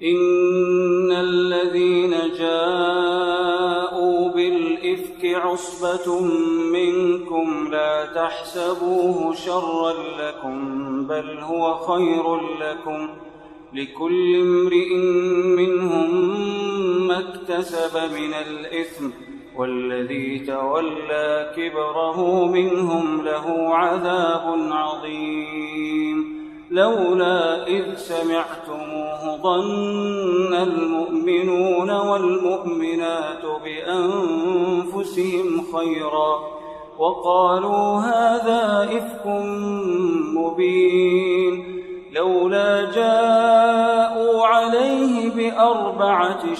إن الذين جاءوا بالإفك عصبة منكم لا تحسبوه شرا لكم بل هو خير لكم لكل امرئ منهم ما اكتسب من الإثم والذي تولى كبره منهم له عذاب عظيم لولا إذ سمعتموه ظن المؤمنون والمؤمنات بأنفسهم خيرا وقالوا هذا إفك مبين لولا جاءوا عليه ب4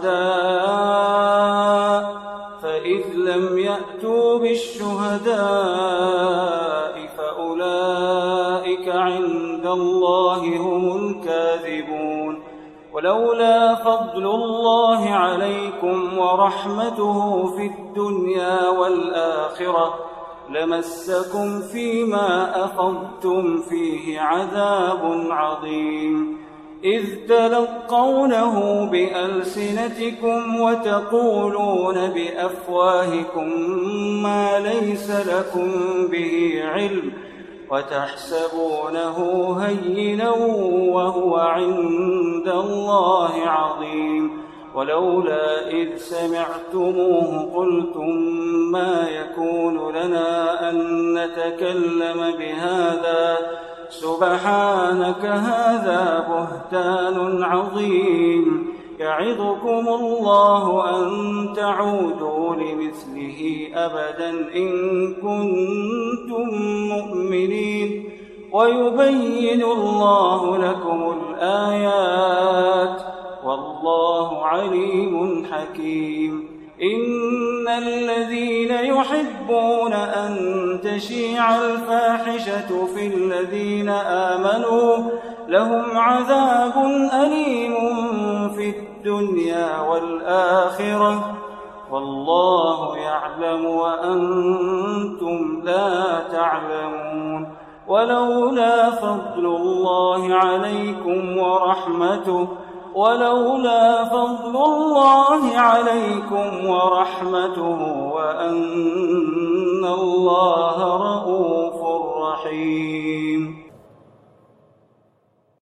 شهداء فإذ لم يأتوا بالشهداء فأولئك عند الله هم الكاذبون ولولا فضل الله عليكم ورحمته في الدنيا والآخرة لمسكم فيما أخذتم فيه عذاب عظيم إذ تلقونه بألسنتكم وتقولون بأفواهكم ما ليس لكم به علم وتحسبونه هينا وهو عند الله عظيم ولولا إذ سمعتموه قلتم ما يكون لنا أن نتكلم بهذا سبحانك هذا بهتان عظيم يعظكم الله أن تعودوا لمثله أبدا إن كنتم مؤمنين ويبين الله لكم الآيات والله عليم حكيم إن الذين يحبون أن تشيع الفاحشة في الذين آمنوا لهم عذاب أليم في الدنيا والآخرة والله يعلم وأنتم لا تعلمون ولولا فضل الله عليكم ورحمته وأن